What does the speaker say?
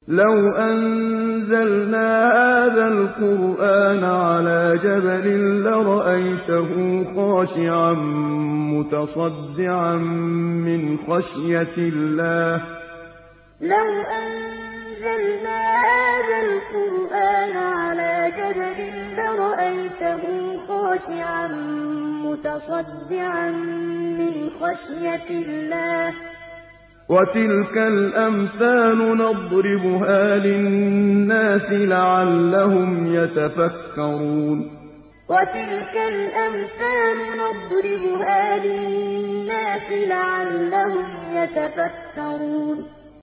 لو أنزلنا هذا القرآن على جبل لرأيته خاشعا متصدعا من خشية الله. لو أنزلنا هذا القرآن على جبل لرأيته خاشعا متصدعا من خشية الله. وتلك الأمثال نضربها للناس لعلهم يتفكرون. وتلك الأمثال نضربها للناس لعلهم يتفكرون.